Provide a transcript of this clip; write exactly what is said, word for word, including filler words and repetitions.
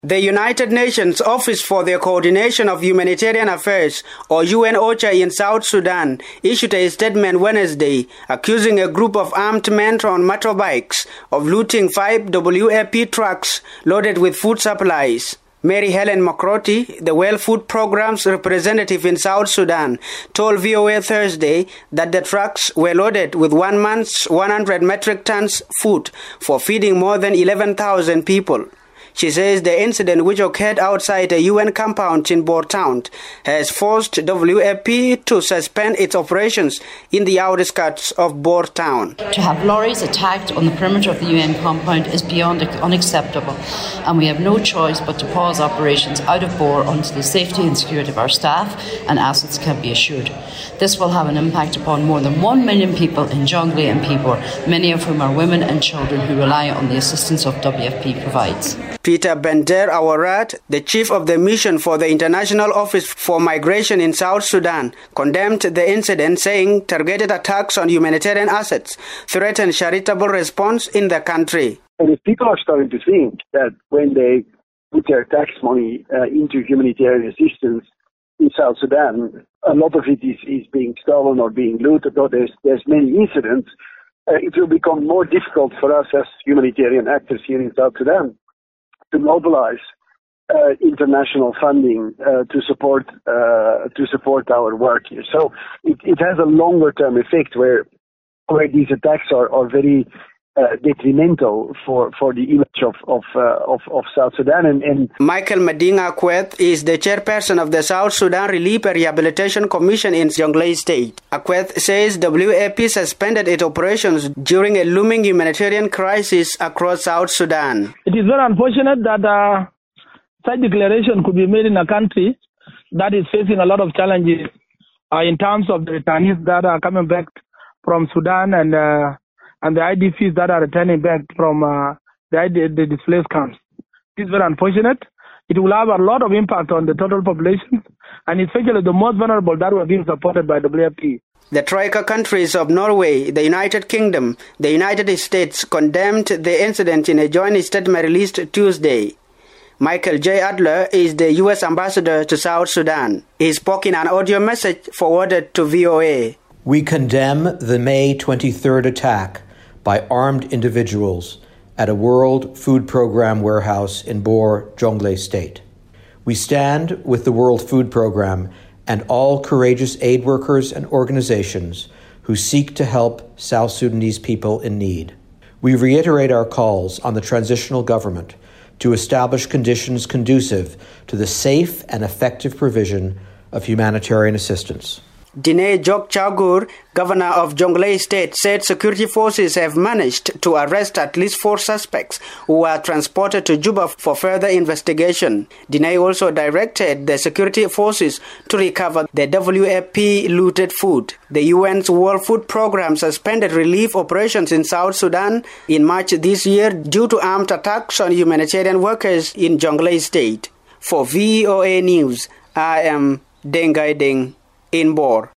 The United Nations Office for the Coordination of Humanitarian Affairs, or U N OCHA in South Sudan, issued a statement Wednesday accusing a group of armed men on motorbikes of looting five W F P trucks loaded with food supplies. Mary Helen McCarthy, the World Food Programme's representative in South Sudan, told V O A Thursday that the trucks were loaded with one month's one hundred metric tons food for feeding more than eleven thousand people. She says the incident, which occurred outside a U N compound in Bor Town, has forced W F P to suspend its operations in the outskirts of Bor Town. To have lorries attacked on the perimeter of the U N compound is beyond unacceptable, and we have no choice but to pause operations out of Bor until the safety and security of our staff and assets can be assured. This will have an impact upon more than one million people in Jonglei and Pibor, many of whom are women and children who rely on the assistance of W F P provides. Peter Bender Awarat, the chief of the mission for the International Office for Migration in South Sudan, condemned the incident, saying targeted attacks on humanitarian assets threaten charitable response in the country. And if people are starting to think that when they put their tax money uh, into humanitarian assistance in South Sudan, a lot of it is, is being stolen or being looted, or there's, there's many incidents, uh, it will become more difficult for us as humanitarian actors here in South Sudan to mobilize uh, international funding uh, to support uh, to support our work here. So it, it has a longer term effect where where these attacks are, are very uh, detrimental for, for the image of of, uh, of of South Sudan. And, and Michael Madinga Akweth is the chairperson of the South Sudan Relief and Rehabilitation Commission in Jonglei State. Akweth says W F P suspended its operations during a looming humanitarian crisis across South Sudan. It is very unfortunate that uh, such declaration could be made in a country that is facing a lot of challenges uh, in terms of the returnees that are coming back from Sudan and uh, and the I D Ps that are returning back from uh, the, the displaced camps. It is very unfortunate. It will have a lot of impact on the total population, and especially the most vulnerable that were being supported by W F P. The Troika countries of Norway, the United Kingdom, the United States condemned the incident in a joint statement released Tuesday. Michael J. Adler is the U S ambassador to South Sudan. He spoke in an audio message forwarded to V O A. We condemn the May twenty-third attack by armed individuals at a World Food Programme warehouse in Bor, Jonglei State. We stand with the World Food Programme and all courageous aid workers and organizations who seek to help South Sudanese people in need. We reiterate our calls on the transitional government to establish conditions conducive to the safe and effective provision of humanitarian assistance. Dine Jok Chaugur, governor of Jonglei State, said security forces have managed to arrest at least four suspects who were transported to Juba for further investigation. Dine also directed the security forces to recover the W F P looted food. The U N's World Food Programme suspended relief operations in South Sudan in March this year due to armed attacks on humanitarian workers in Jonglei State. For V O A News, I am Dengai Deng in Bor.